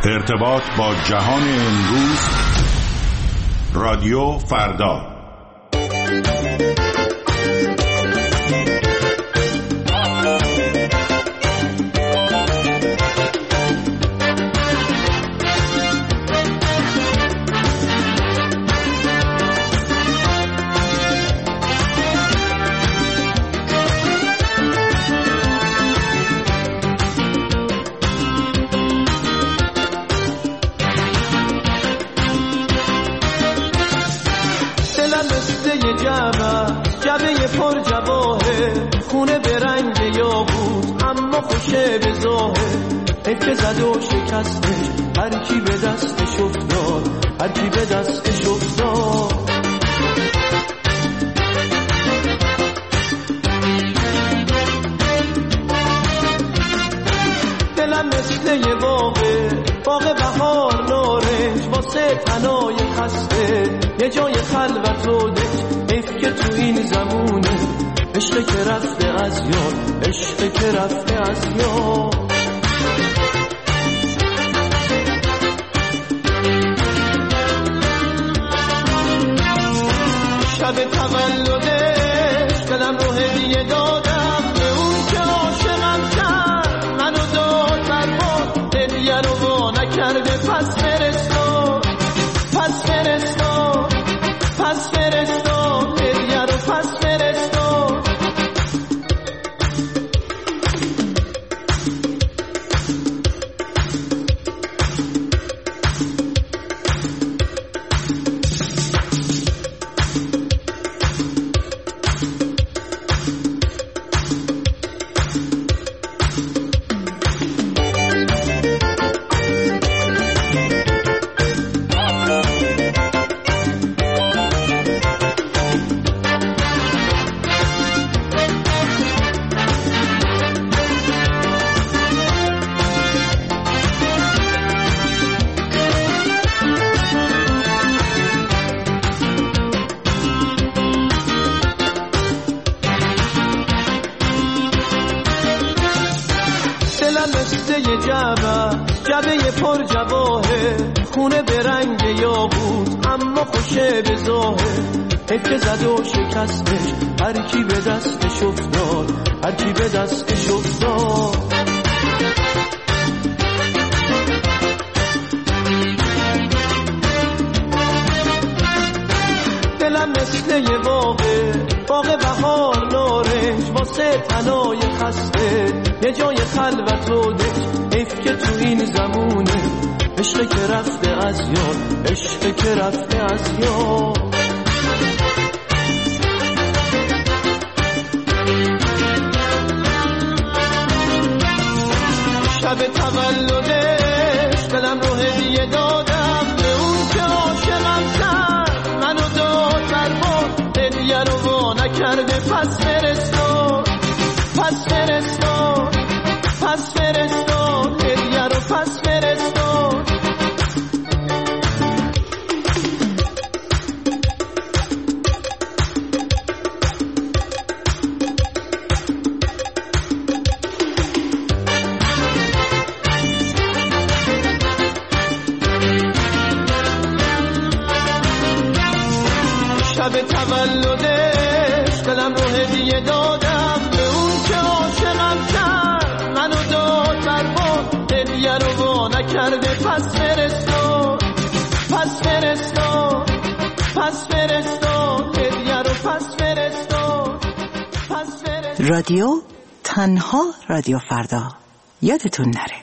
ارتباط با جهان امروز، رادیو فردا. جبه پر جواهه، خونه به رنگ یاقوت اما خوشه به ظاهر. که زد و شکستش، هر کی به دستش افتاد، هر کی به دستش افتاد. دلم مثل یه باغ بهار نارنج، واسه تنای خسته یه جای خلوت و دنج. که تو این زمونه عشق که رفته از یاد، عشق که رفته از یاد. شب تولدش دلم رو هدیه دادم به اون که عاشقم کرد، منو داد برباد، هدیه رو وا نکرده. پس فرستاد، پس فرستاد، پس فرستاد، هدیه رو پس فرستاد. جبه پر جواهه، خونه به رنگ یاقوت اما خوشه به ظاهر. که زد و شکستش، هر کی به دستش افتاد، هر کی به دستش افتاد. دلم مثل یه باغ بهار نارنج، واسه تنای خسته یه جای خلوت و دنج. که تو این زمونه عشق که رفته از یاد، عشق که رفته از یاد. شب تولدش دلم رو هدیه دادم به اون که عاشقم کرد، منو داد برباد، هدیه رو وا نکرده. پس فرستاد، پس فرستاد، پس فرستاد، هدیه رو پس فرستاد. شب تولدش دلم رو هدیه دادم به اون که عاشقم کرد، منو داد برباد، هدیه رو وا نکرده. پس فرستاد، پس فرستاد، پس فرستاد، هدیه رو پس فرستاد، پس فرستاد. رادیو تنها رادیو فردا، یادتون نره.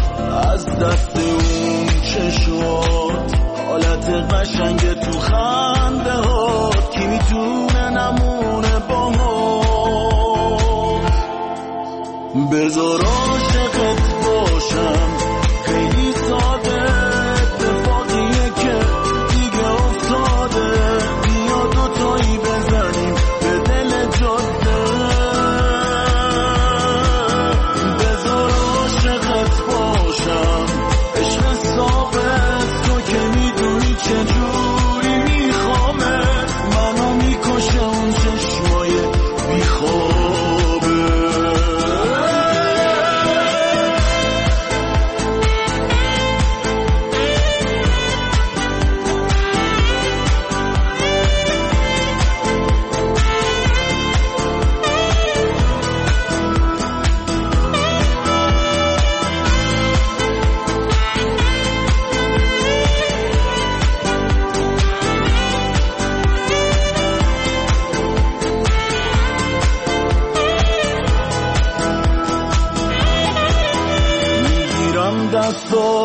دست اون چشمات حالت قشنگ تو خم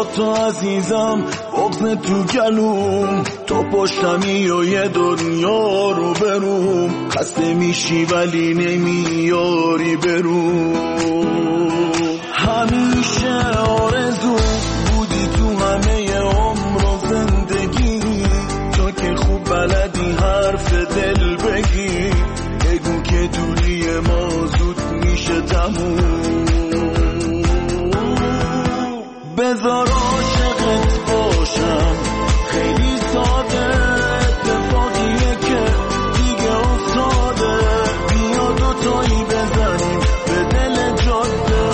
با تو عزیزم بغز تو گلوم، تو پشتمی و یه دنیا رو بروم، خسته میشی ولی نمیاری بروم. همیشه آرزو بودی تو همه عمر و زندگی، تو که خوب بلدی حرف دل بگی، بگو که دوری ما زود میشه تموم. بذار عاشقت باشم خیلی ساده، اتفاقیه که دیگه افتاده، بیا دوتایی بزنیم به دل جاده.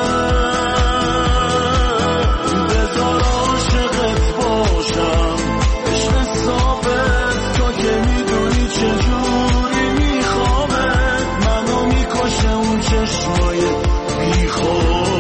بذار عاشقت باشم عشق ثابت، تو که میدونی چجوری میخوامه، منو میکشه اون چشمای بیخوابه.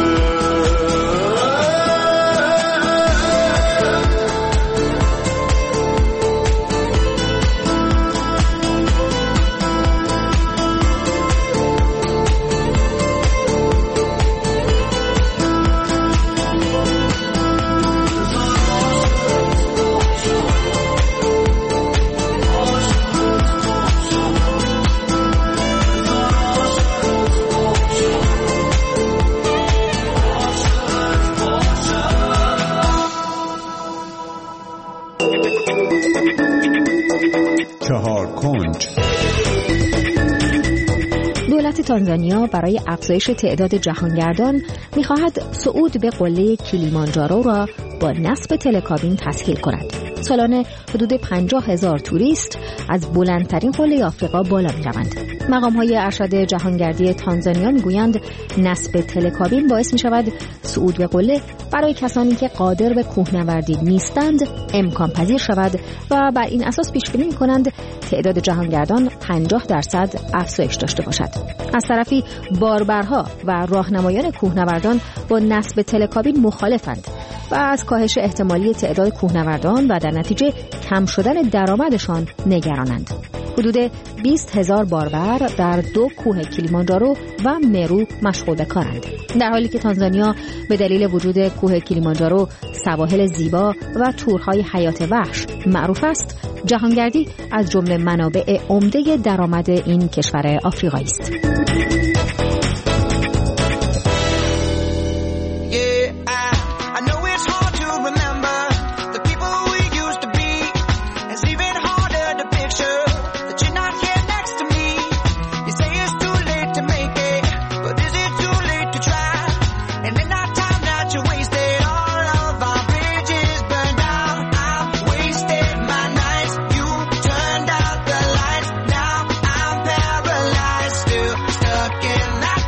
دولت تانزانیا برای افزایش تعداد جهانگردان می‌خواهد صعود به قله کلیمانجارو را با نصب تلکابین تسهیل کند. سالانه حدود 50,000 توریست از بلندترین قله آفریقا بالا می‌روند. مقام‌های ارشد جهانگردی تانزانیا می‌گویند نصب تلکابین باعث می‌شود صعود به قله برای کسانی که قادر به کوهنوردی نیستند امکان پذیر شود و بر این اساس پیش بینی می‌کنند تعداد جهانگردان 50% افزایش داشته باشد. از طرفی باربرها و راهنمایان کوهنوردان با نصب تلکابین مخالفند و از کاهش احتمالی تعداد کوهنوردان و در نتیجه کم شدن درآمدشان نگرانند. حدود 20,000 باربر در 2 کوه کلیمانجارو و مرو مشغول به کارند. در حالی که تانزانیا به دلیل وجود کوه کلیمانجارو، سواحل زیبا و تورهای حیات وحش معروف است، جهانگردی از جمله منابع عمده درآمد این کشور آفریقایی است. Stuck in that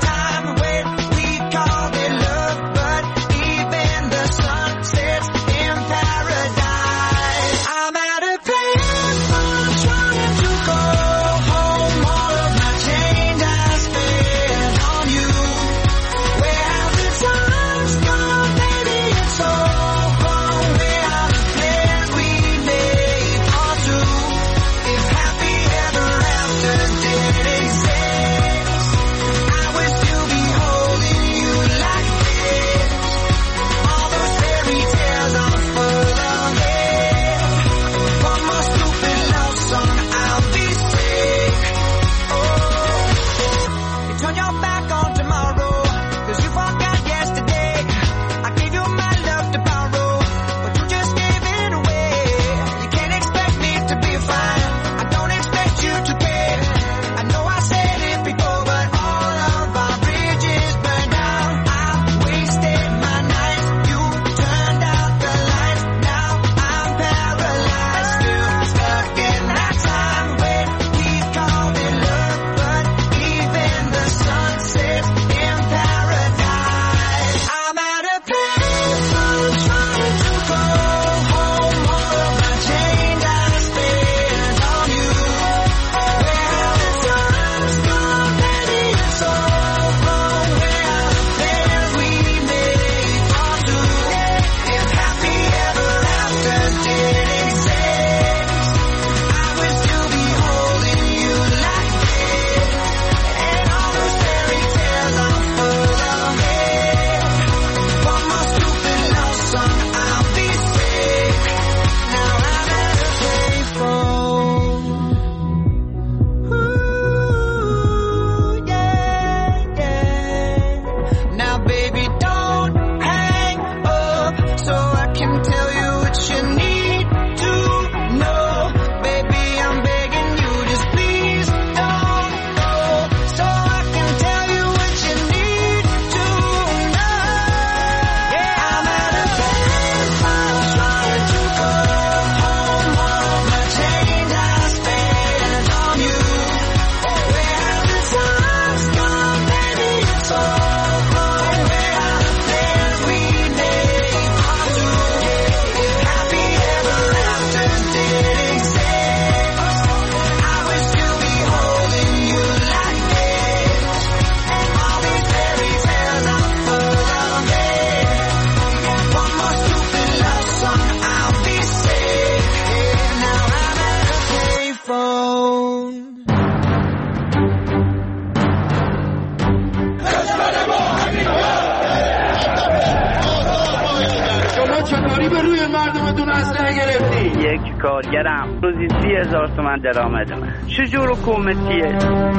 مسئله گرفتی؟ یک کارگرم روزی 30,000 تومان درآمد من. چجور حکومتیه؟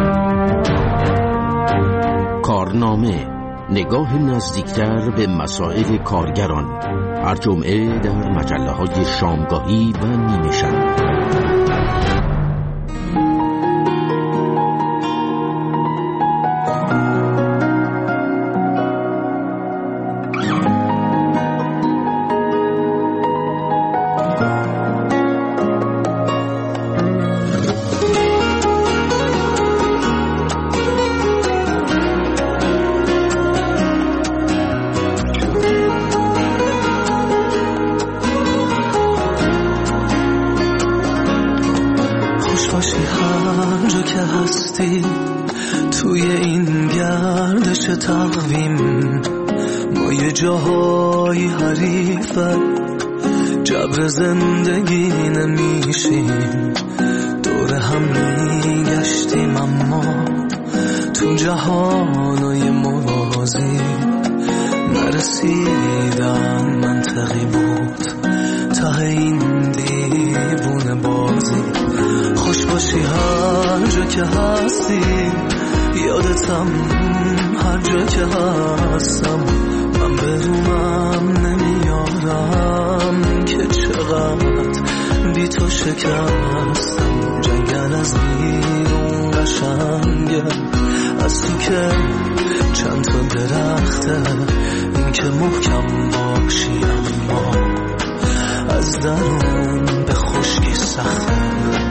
کارنامه، نگاه نزدیکتر به مسائل کارگران، هر جمعه در مجله‌های شامگاهی و نیمه شب. توی این گردش تقویم ما یه جاهای حریفن، جبر زندگی نمیشیم، دور هم میگشتیم اما تو جهانای موازی نرسیدم. منطقی بود ته این دیوونه بازی. خوش باشی هر جا که هستی، یادتم هر جا که هستم. من برومم نمیارم که چقدر بی تو شکستم. جنگل از بیرون قشنگه، از تو که چند تا درخته، این که محکم باشی اما از درون به خشکی سخته.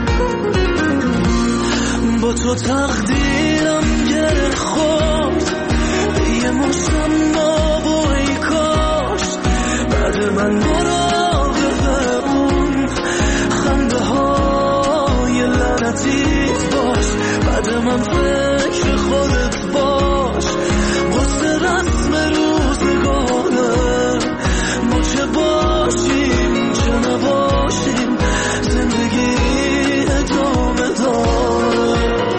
با تو تقدیرم گره خورد، یه مشتم با ای کاش بعد من مراقب اون خنده های لعنتیت باش. بعد من فکر خودت باش، قصه رسم روزگاره. ما چه باشیم چه نباشیم، زندگی ادامه داره.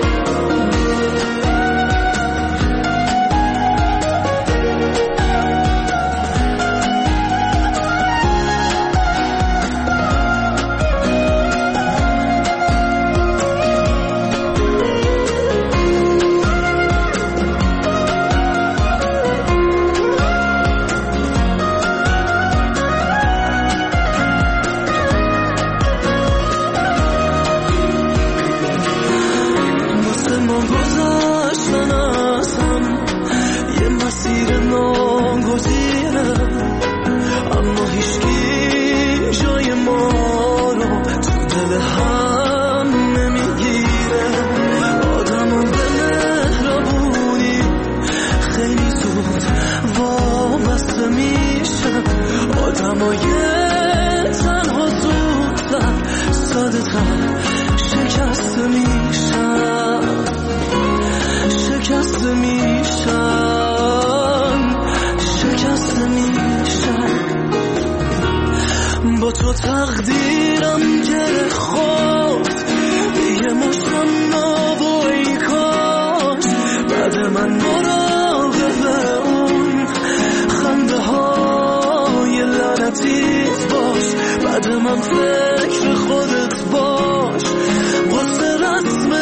با تو تقدیرم گره خورد، یه مشتم و ای کاش بعد من مراقب اون خنده های لعنتیت باش. بعد من فکر خودت باش، قصه رسم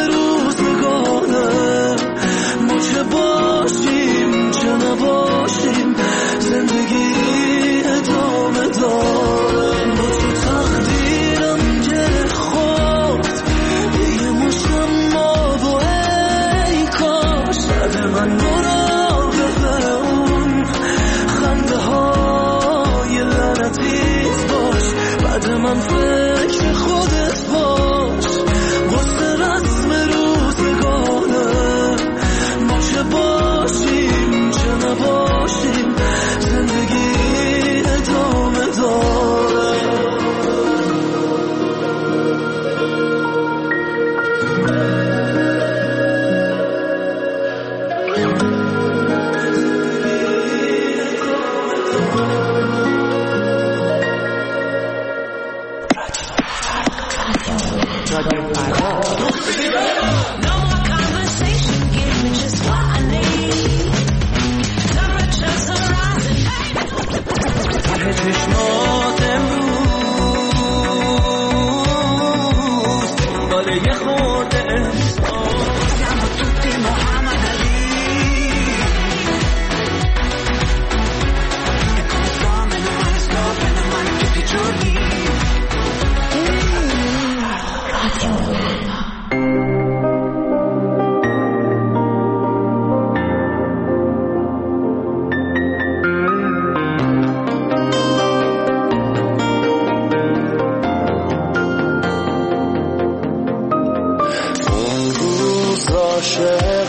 روزگاره. ما چه باشیم چه نباشیم، زندگی ادامه داره. با تو تقدیرم گره خورد، یه مشتم و ای کاش بعد من مراقب اون خنده های لعنتیت باش. بعد من فکر خودت باش، قصه رسم روزگاره. ما چه باشیم چه نباشیم، زندگی ادامه داره. چشمات امروز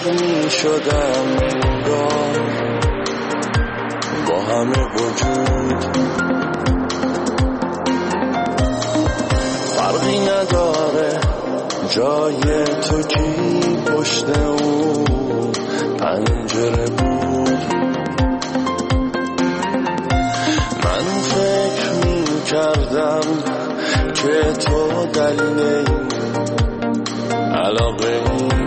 می شدم انگار با همه وجود، فرقی نداره جای تو کی پشت اون پنجره بود. من فکر می کردم که تو دلیل علاقه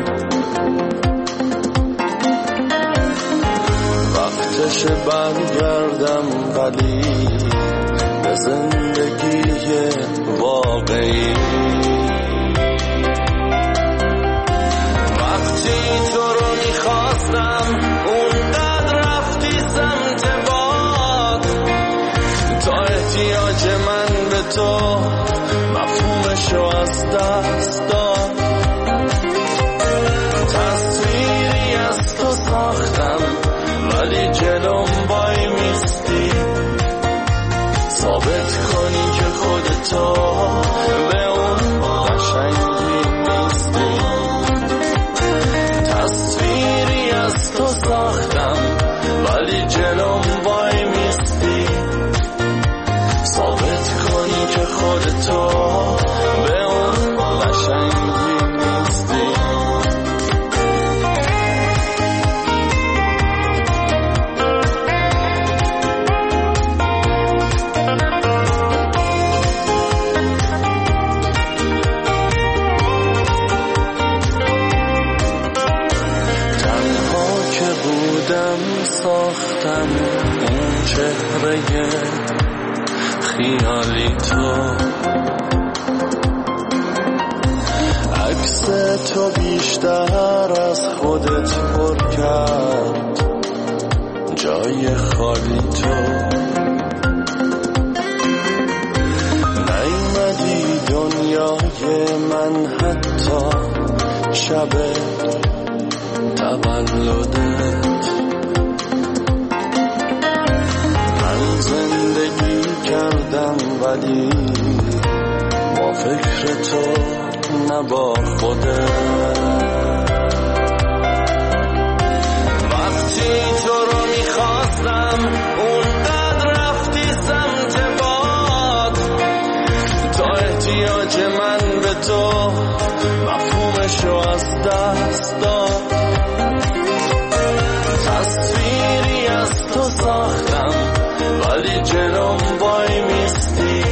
وقتش برگردم ولی به زندگی واقعی. وقتی تو رو میخواستم اونقدر رفتی سمت باد، تا احتیاج من به تو مفهومشو از دست داد. تصویری از تو ساختم ولی جلوم وای میستی، ثابت کنی که خودتو به اون قشنگی نیستی. تصویری از تو ساختم ولی جلوم وای میستی، ثابت کنی که خودتو به اون قشنگی نیستی. ساختم اون چهره خیالی تو، عکس تو بیشتر از خودت پر کرد جای خالی تو. نیومدی دنیای من حتی شب تولدت. زندگی کردم ولی با فکر تو نه با خودت. وقتی تو رو میخواستم اونقدر رفتی سمت باد، تا احتیاج من به تو مفهومشو از دست داد. تصویری از تو ساختم ولی جلوم وای میستی،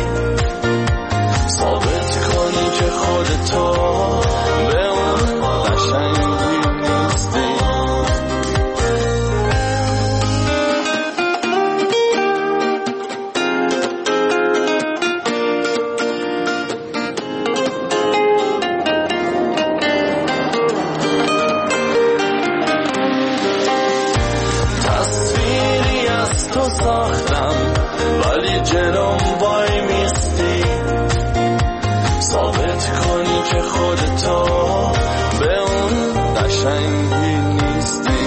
ثابت کنی که خودتو به اون قشنگی نیستی. تصویری از تو ساختم ولی جلوم وای میستی، ثابت کنی که خودتو به اون قشنگی نیستی.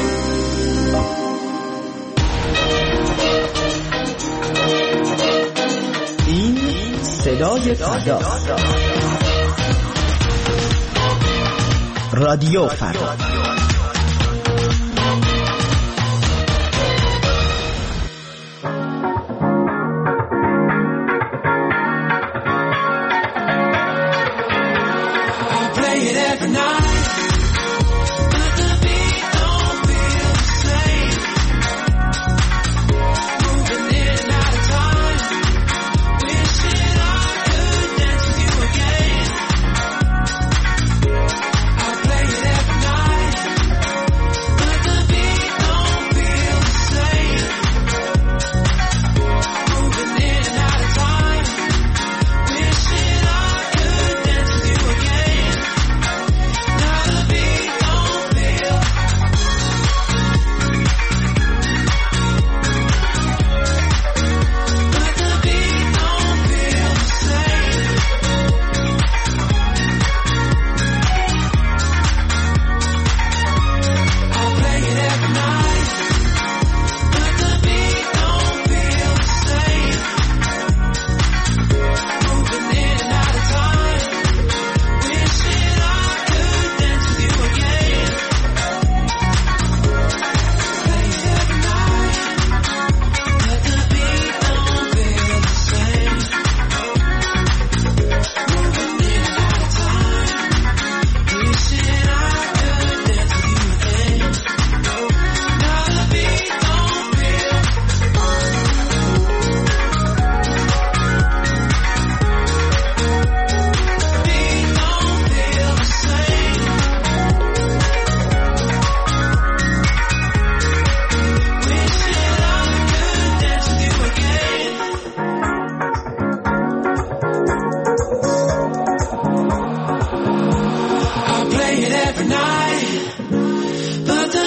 این صدای فردا، رادیو فردا.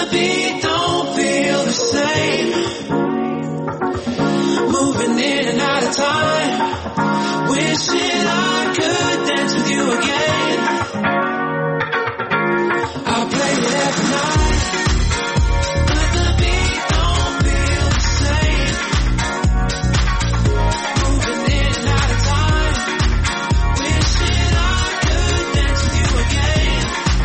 beat don't feel the same. Moving in and out of time, wishing I could dance with you again. I play it every night, but the beat don't feel the same. Moving in and out of time, wishing I could dance with you again.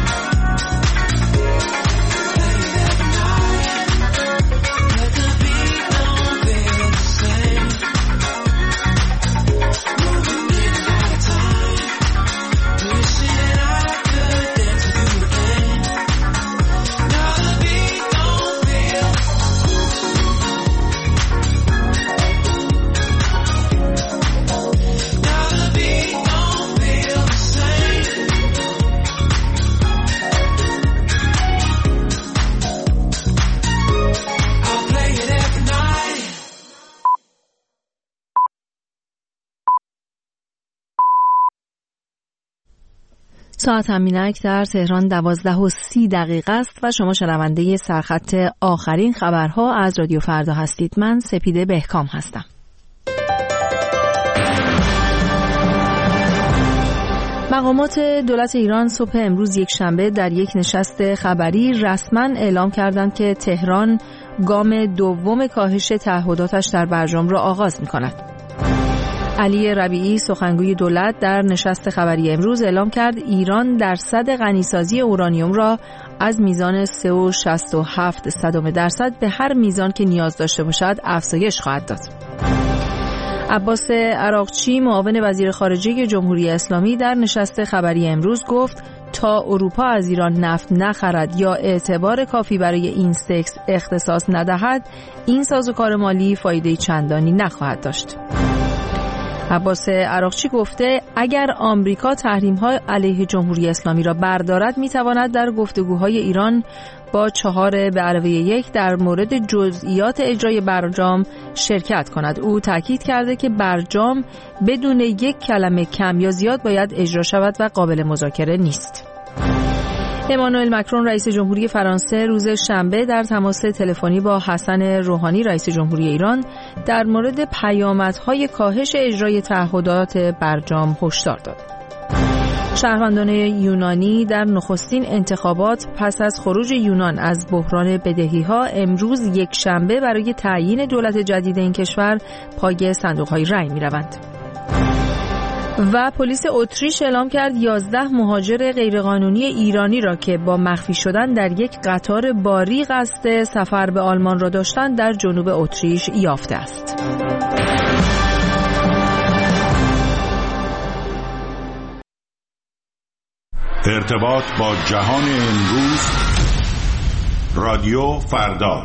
Play it every night, but the beat don't feel the same. Moving in and out of time, wishing I could dance with you again. Now the beat don't feel. Now the beat don't feel the same. I'll play it every night. ساعت همینک در تهران 12:30 است و شما شنونده سرخط آخرین خبرها از رادیو فردا هستید. من سپیده بهکام هستم. مقامات دولت ایران صبح امروز یک شنبه در یک نشست خبری رسما اعلام کردند که تهران گام دوم کاهش تعهداتش در برجام را آغاز می‌کند. علی ربیعی سخنگوی دولت در نشست خبری امروز اعلام کرد ایران درصد غنیسازی اورانیوم را از میزان 3.67% به هر میزان که نیاز داشته باشد افزایش خواهد داد. عباس عراقچی معاون وزیر خارجه جمهوری اسلامی در نشست خبری امروز گفت تا اروپا از ایران نفت نخرد یا اعتبار کافی برای این سکس اختصاص ندهد این سازوکار مالی فایده چندانی نخواهد داشت. عباس عراقچی گفته اگر آمریکا تحریم‌ها علیه جمهوری اسلامی را بردارد می‌تواند در گفتگوهای ایران با 4+1 در مورد جزئیات اجرای برجام شرکت کند. او تاکید کرده که برجام بدون یک کلمه کم یا زیاد باید اجرا شود و قابل مذاکره نیست. امانوئل مکرون رئیس جمهوری فرانسه روز شنبه در تماس تلفنی با حسن روحانی رئیس جمهوری ایران در مورد پیامدهای کاهش اجرای تعهدات برجام هشدار داد. شهروندان یونانی در نخستین انتخابات پس از خروج یونان از بحران بدهی‌ها امروز یک شنبه برای تعیین دولت جدید این کشور پای صندوق‌های رای می‌روند. و پلیس اتریش اعلام کرد 11 مهاجر غیرقانونی ایرانی را که با مخفی شدن در یک قطار باری قصد سفر به آلمان را داشتند در جنوب اتریش یافته است. ارتباط با جهان امروز رادیو فردا.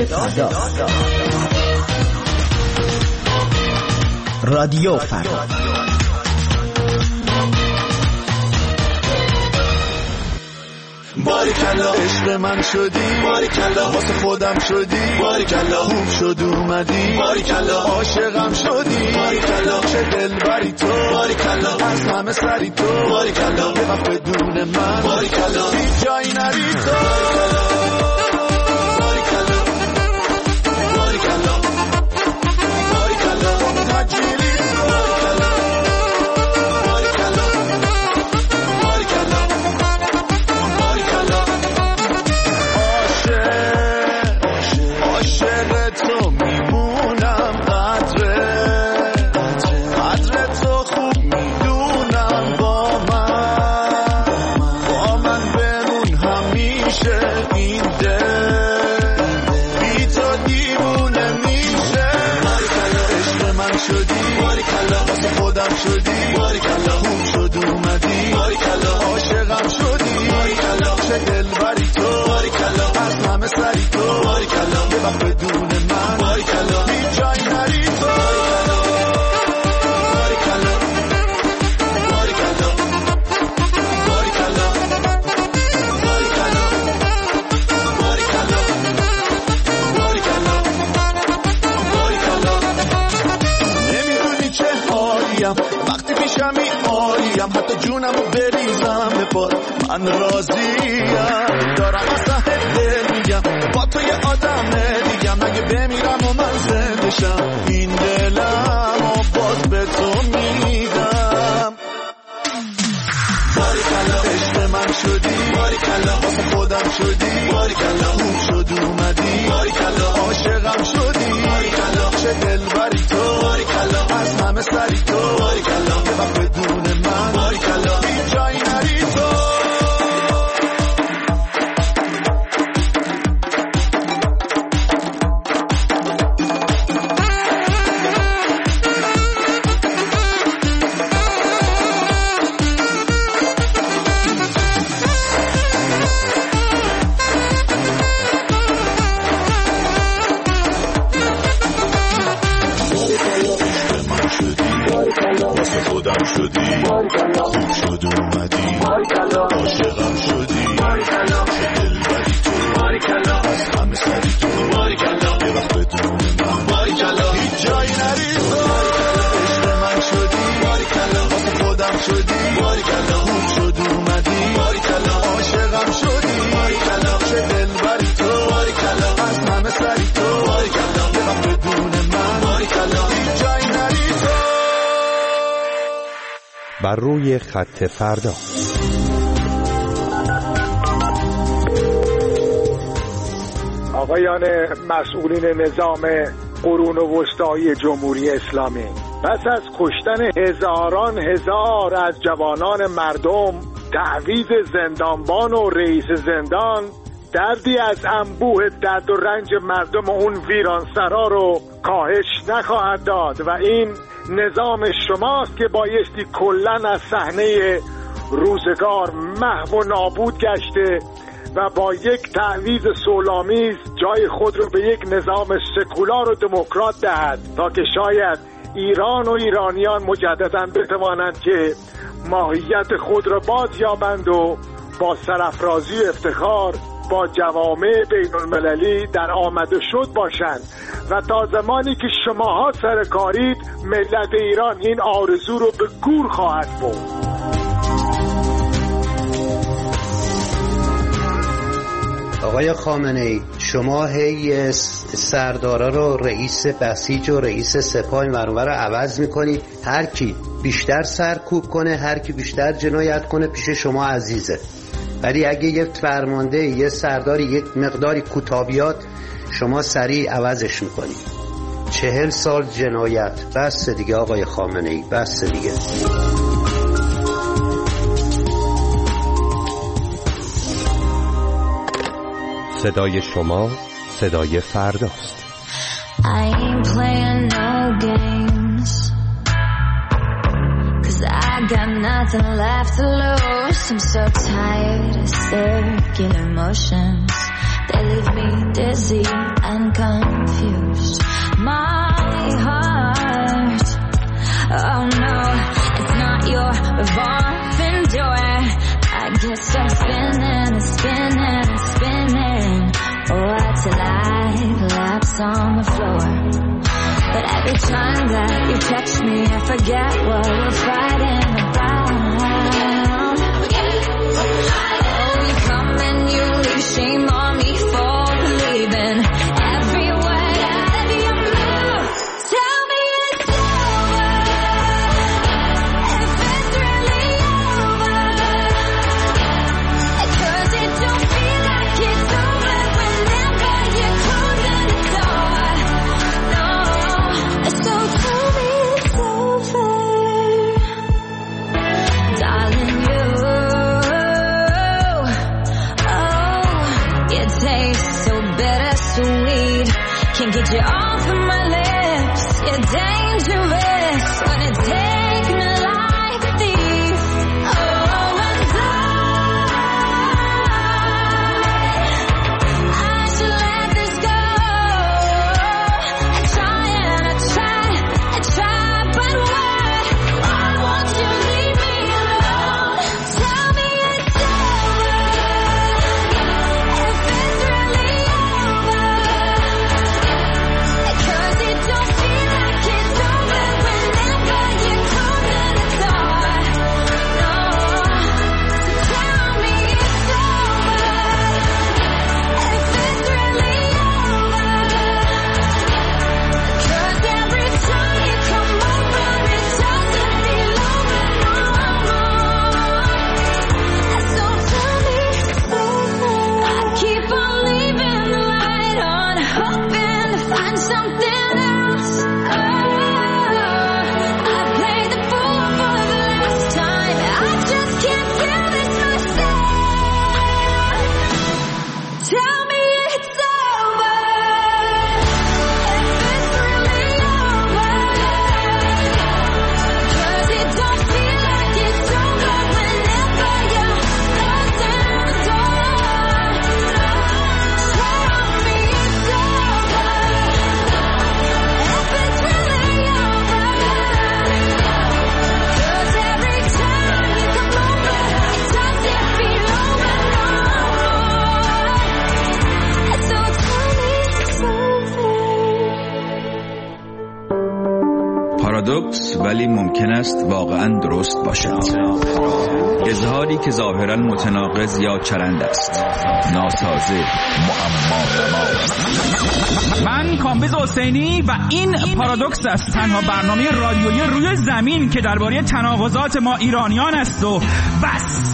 فردا. رادیو فردا. باریکلا عشق من شدی، باریکلا واسه خودم شدی، باریکلا خوب شد اومدی، باریکلا عاشقم شدی، باریکلا چه دلبری تو، باریکلا از همه سری تو، باریکلا یه وقت بدون من، باریکلا هیچ جایی نری تو، باریکلا باریکلا باریکلا تجلی تو، باریکلا باریکلا عاشق تو میمونم، قدر تو خوب میدونم، با من بمون همیشه، این دل بی تو دیوونه میشه، باریکلا عشق من شدی، باریکلا واسه خودم شدی، باریکلا خوب شد اومدی، باریکلا عاشقم شدی، باریکلا چه دلبری تو، باریکلا از همه سری تو، باریکلا یه وقت بدون من، باریکلا هیچ جایی نری تو، باریکلا باریکلا باریکلا باریکلا باریکلا باریکلا باریکلا نمیدونی چه حالیم وقتی پیشمی عالیم، حتی جونمو بریزم به پات من راضیم، دارم از ته دل میگم با تو یه آدم دیگم، اگه بمیرم و من زنده شم این دلم و باز به تو میدم، باریکلا عشق من شدی، باریکلا واسه خودم شدی، باریکلا خوب شد اومدی، باریکلا عاشقم شدی، باریکلا چه دلبری تو، باریکلا از همه سری تو، باریکلا یه وقت بدون من، باریکلا هیچ جایی نری تو. بر روی خط فردا. آقایان مسئولین نظام قرون وسطایی جمهوری اسلامی، پس از کشتن هزاران هزار از جوانان مردم، تعویض زندانبان و رئیس زندان دردی از انبوه درد و رنج مردم اون ویرانسرا رو کاهش نخواهد داد و این نظام شماست که بایستی کلن از صحنه روزگار محو و نابود گشته و با یک تعویض صلح‌آمیز جای خود رو به یک نظام سکولار و دموکرات دهد تا که شاید ایران و ایرانیان مجدداً بتوانند که ماهیت خود را باز یابند و با سرافرازی و افتخار با جوامع بین المللی در آمد و شد باشند و تا زمانی که شماها سرکارید ملت ایران این آرزو رو به گور خواهد برد. آقای خامنه‌ای، شما هی سردارا رو رئیس بسیج و رئیس سپاه منور رو عوض میکنید، هر کی بیشتر سرکوب کنه، هر کی بیشتر جنایت کنه پیش شما عزیزه، ولی اگه یه فرمانده یه سرداری یک مقداری کوتاه بیاد شما سریع عوضش میکنید. 40 سال جنایت، بس دیگه آقای خامنه‌ای، بس دیگه. صدای شما صدای فرداست. I ain't playing no games 'cause I got nothing left to lose. I'm so tired of circular motions. They leave me dizzy and confused. My heart, oh no, it's not your revolving door. I get stuck spinning and spinning and spinning, oh, till I collapse on the floor. But every time that you touch me, I forget what we're fighting about. Oh, you come and you leave shame on me for believing every word out of your mouth. Tell me it's over, if it's really over, 'cause it don't feel like it's over whenever you're closing the door. No, so tell me it's over, darling. Tastes so bittersweet, can't get you off of my lips. You're dangerous when it takes me like a thief. Oh, and I should let this go. I try and I try, but what? Why won't you leave me alone? Tell me it's over. پارادوکس ولی ممکن است واقعاً درست باشد. اظهاری که ظاهراً متناقض یا چرند است، ناسازه، معما. من کامبیز حسینی و این پارادوکس است، تنها برنامه رادیویی روی زمین که درباره تناقضات ما ایرانیان است و بس.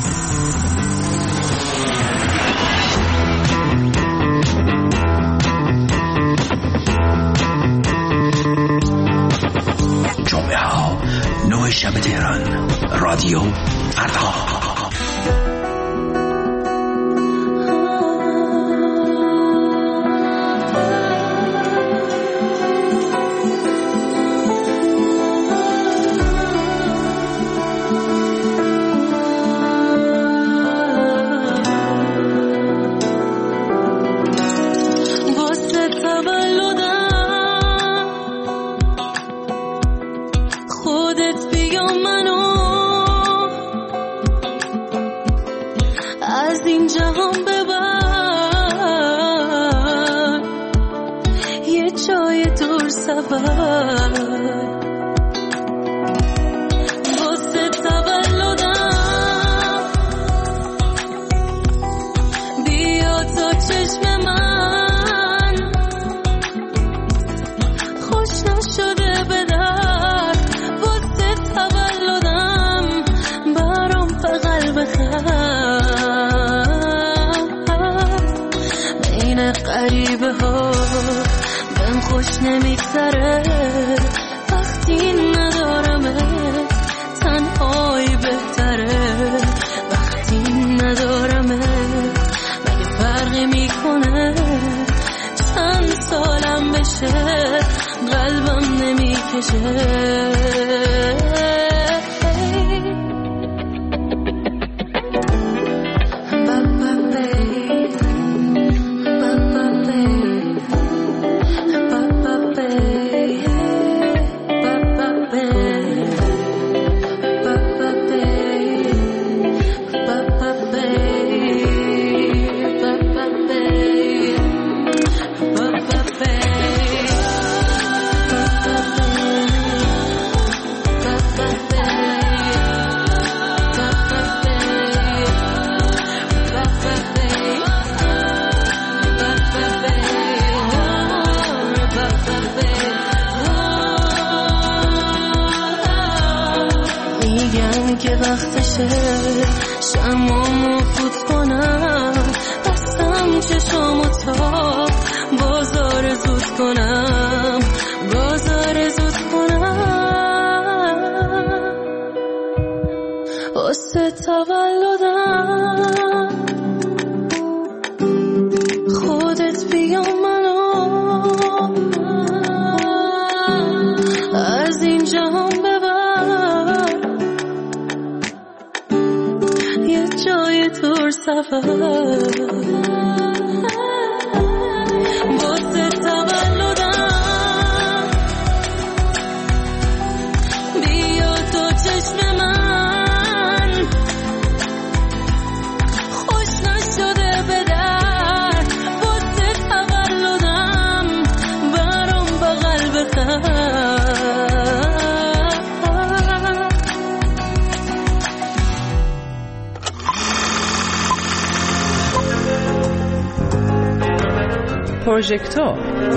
جمعه ها 9 شب تهران، رادیو فردا. خوش نمیگذره وقتی ندارمت، تنهایی بهتره وقتی ندارمت. مگه فرقی میکنه چند سالم بشه قلبم نمیکشه. Bye. وقتشه شمامو فوت کنم بستم چشامو تا بازار زود کنم بازار زود کنم واسه تولدم خودت بیا منو از این جهان ببر یه جای دور سفر واسه تولدم بیا تو چشم من خوش نشده به در واسه تولدم برام بغل بخر پروژکتور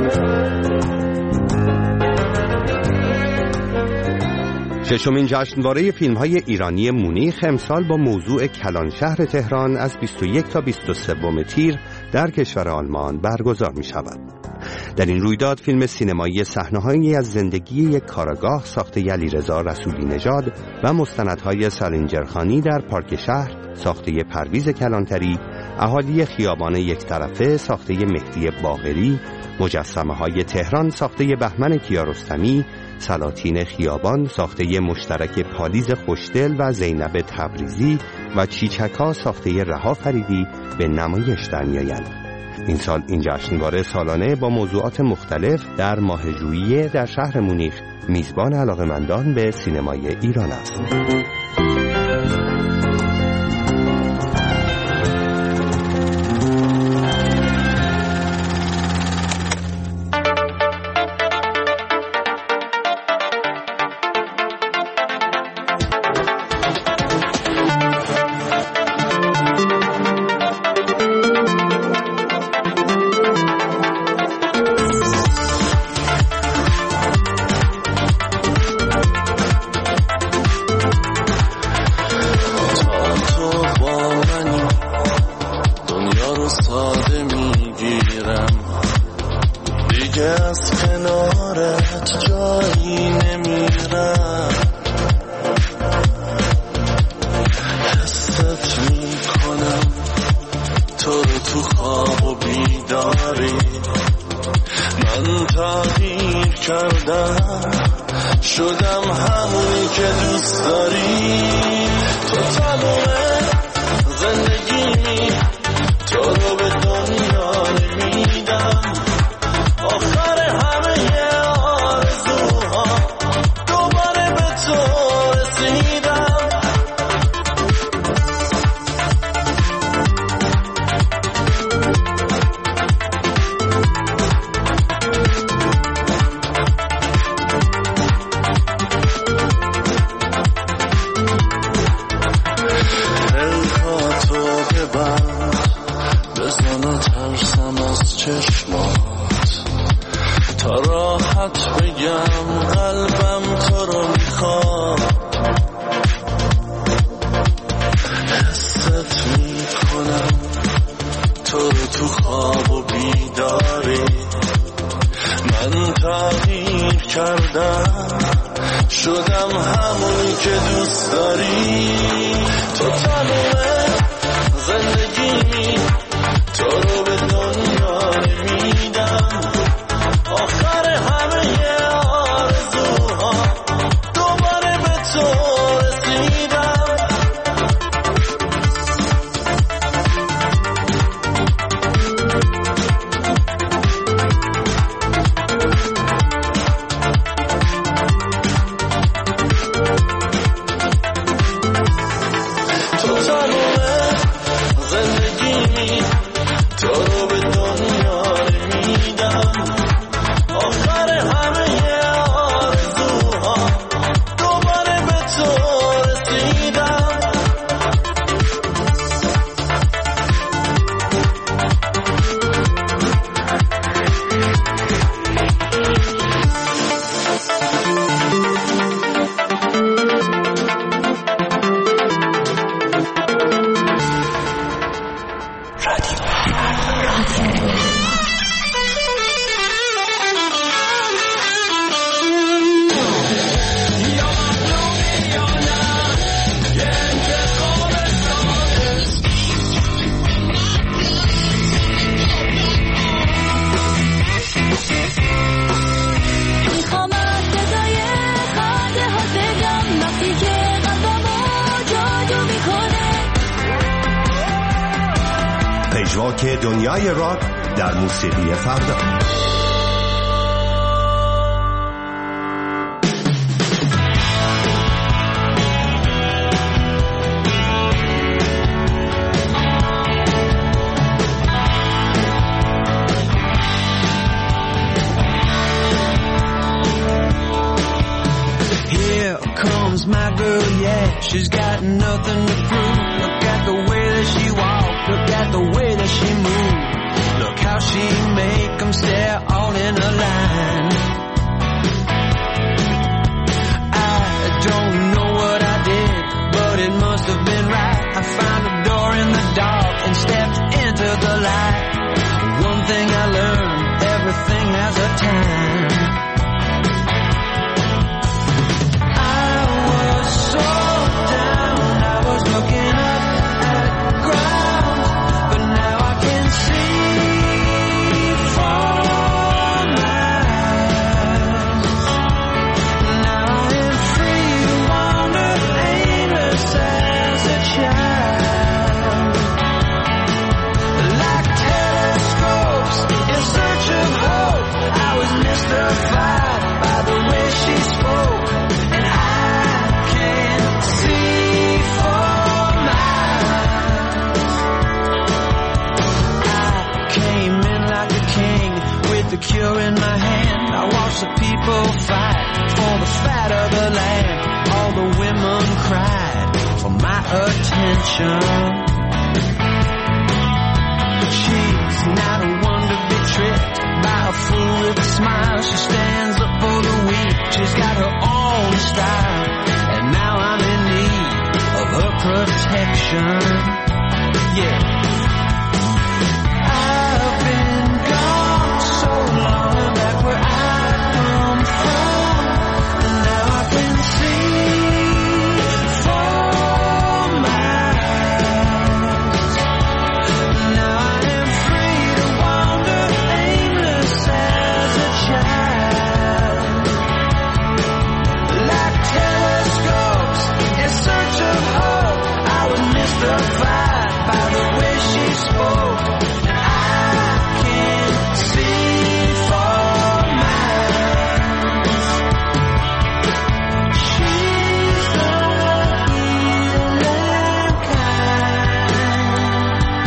ششمین جشنواره فیلم‌های ایرانی مونیخ امسال با موضوع کلان شهر تهران از 21 تا 23 تیر در کشور آلمان برگزار می‌شود. در این رویداد فیلم سینمایی صحنه‌هایی از زندگی یک کاراگاه ساخته علیرضا رسولی نژاد و مستندهای سالینجرخانی در پارک شهر ساخته پرویز کلانتری، اهالی خیابان یک طرفه ساخته مهدی باقری، مجسمه‌های تهران ساخته بهمن کیارستمی، سلاطین خیابان ساخته مشترک پالیز خوشدل و زینب تبریزی و چیچکا ساخته رها فریدی به نمایش در می‌آیند. این سال این جشنواره سالانه با موضوعات مختلف در ماه ژوئیه در شهر مونیخ میزبان علاقه‌مندان به سینمای ایران است. مجراک دنیای راک در موسیقی فردا. My girl, yeah, she's got nothing to prove. Look at the way that she walked, look at the way that she moved. Look how she make them stare all in a line. I don't know what I did, but it must have been right. I found a door in the dark and stepped into the light. One thing I learned, everything has a time. Looking up at ground, but now I can see for miles. Now I am free to wander aimless as a child. Like telescopes in search of hope, I was mystified by the way she spoke, and I can't see. The cure in my hand, I watch the people fight for the fat of the land. All the women cried for my attention. She's not one to be tricked by a fool with a smile. She stands up for the weak, she's got her own style, and now I'm in need of her protection. Yeah, I've been gone so long back where I come from, and now I can see for miles. Now I am free to wander aimless as a child. Like telescopes in search of hope, I was mystified by the way she spoke, and I can't see for miles. She's the healing kind.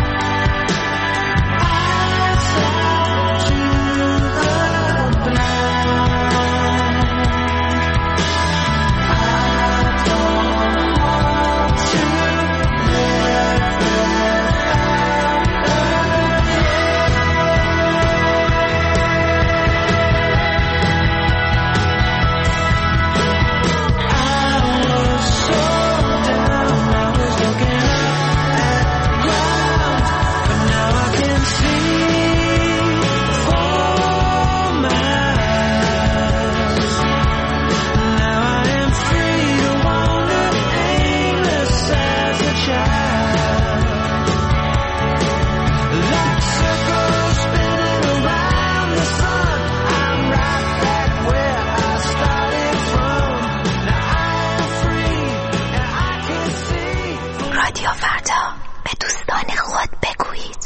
Eyes out to the blind. I don't want to live without رادیو فردا، به دوستان خود بگویید.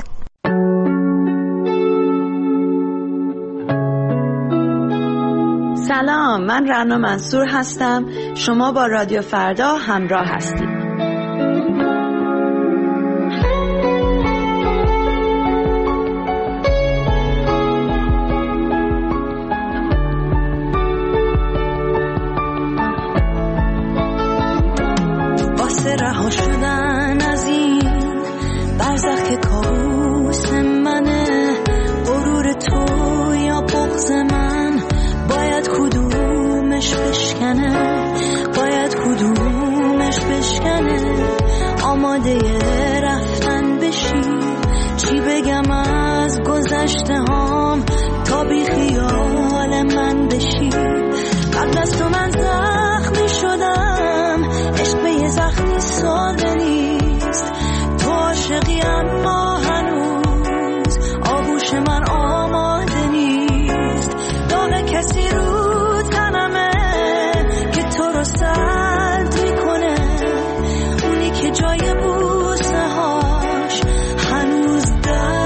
سلام، من رنا منصور هستم. شما با رادیو فردا همراه هستید. واسه رها شدن از این برزخ که کابوس منه، غرور تو یا بغض من، باید کدومش بشکنه، باید کدومش بشکنه. آماده رفتن بشی، چی بگم از گذشته هام تا بی خیال من بشی. قبل از تو من زخمی شدم، عشق به یه زخمی ساده نیست. تو عاشقی اما هنوز آغوش من آماده نیست. داغ کسی رو تنمه که تو رو سرد میکنه، اونی که جای بوسه هاش هنوز در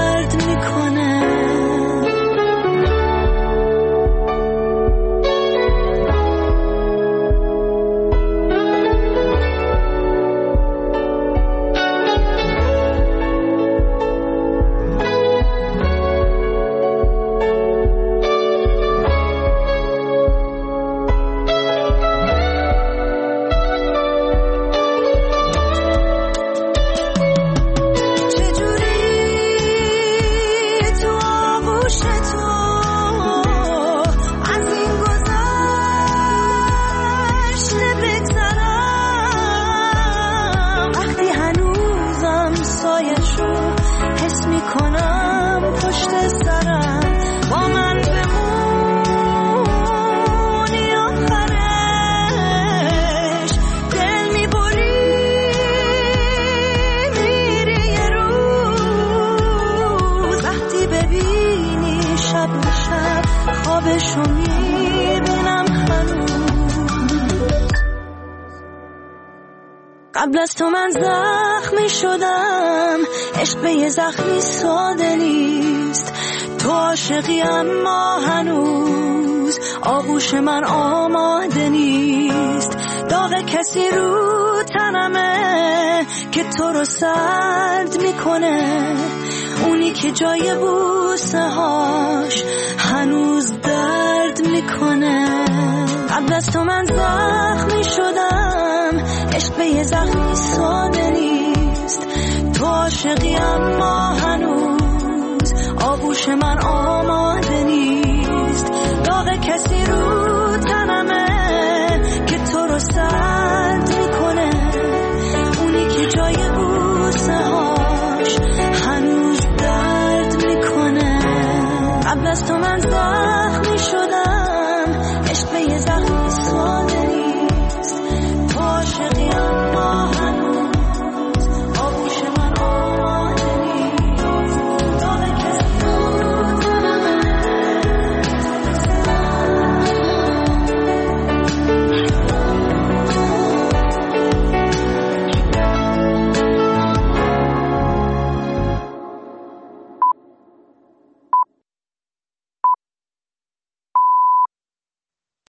قبل از تو من زخمی شدم، عشق به یه زخمی ساده نیست. تو عاشقی اما هنوز آغوش من آماده نیست. داغ کسی رو تنمه که تو رو سرد میکنه، اونی که جای بوسه هاش هنوز درد میکنه. قبل از تو من زخمی شدم، عشق به یه زخمی ساده نیست. تو عاشقی اما هنوز آغوش من آماده نیست. داغ کسی رو